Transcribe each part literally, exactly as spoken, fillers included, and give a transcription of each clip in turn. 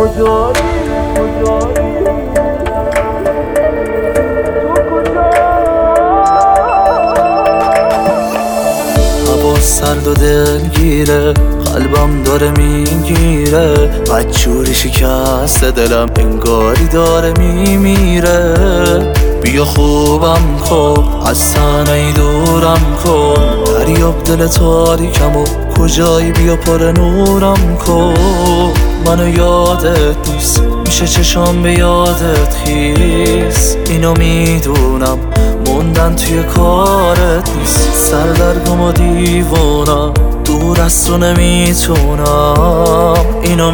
کجایی کجایی هوا سرد و دلگیره، قلبم داره میگیره، بدجوری شکسته دلم انگاری داره میمیره. بیا خوبم کن از تنهایی دورم کن، دریاب دل تاریکم و کجایی بیا پر نورم کن. منو یادت نیست میشه چشام به یادت خیس، اینو میدونم موندن توی کارت نیست. سردرگم و دیوونم دور از تو نمیتونم، اینو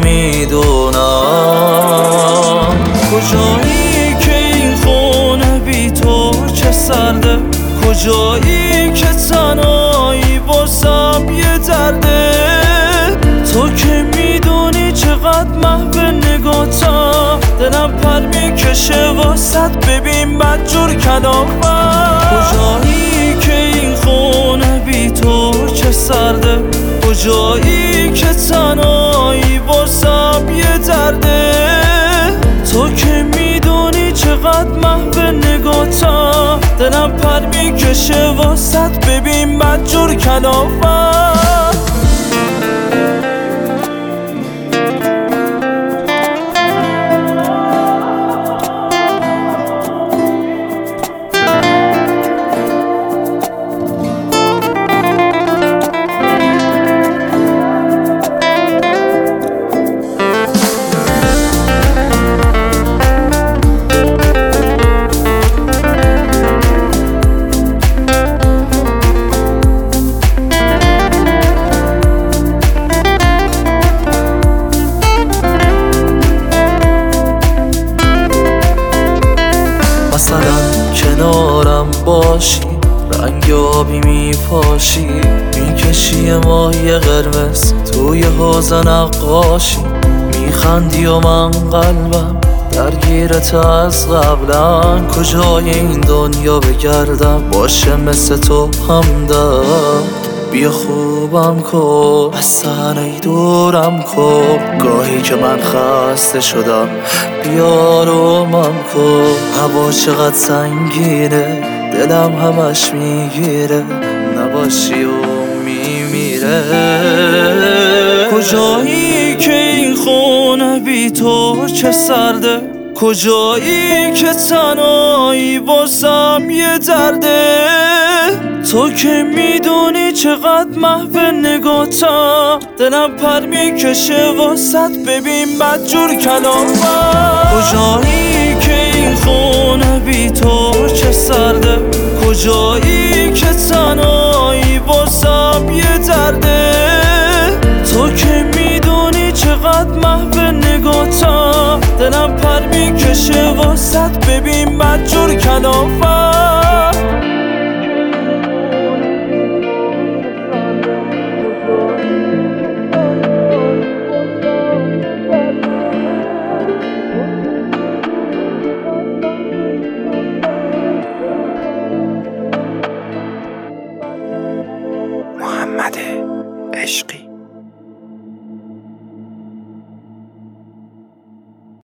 میدونم. کجایی که این خونه بی تو چه سرده، کجایی که تنهایی باسم یه درده. تو که میدونی چقدر محو نگاتم، دلم پر میکشه واسد ببین بدجور کلافم. کجایی که این خونه بی تو چه سرده، کجایی که تنهایی باسم یه درده. تو که میدونی چقدر محو نگاتم، دلم پر میکشه واسد ببین بدجور کلافم. مثلا کنارم باشی، رنگ آبی میپاشی، میکشی ماهی قرمز توی حوض نقاشی. میخندی و من قلبم درگیرت از قبلا، کجای این دنیا بگردم باشه مثل تو همدم. بیا خوبم کن از تنهایی دورم کن، گاهی که من خسته شدم بیا آرومم کن. هوا چقدر سنگینه دلم همش میگیره، نباشی و میمیره. کجایی که این خونه بی تو چه سرده، کجایی که تنهایی واسم یه درده. تو که میدونی چقدر محو نگاتم، دلم پر میکشه واسد ببین بدجور کلافم. کجایی که این خونه بی تو چه سرده، کجایی که تنهایی واسم یه درده. تو که میدونی چقدر محو نگاتم، دلم پر میکشه واسد ببین بدجور کلافم.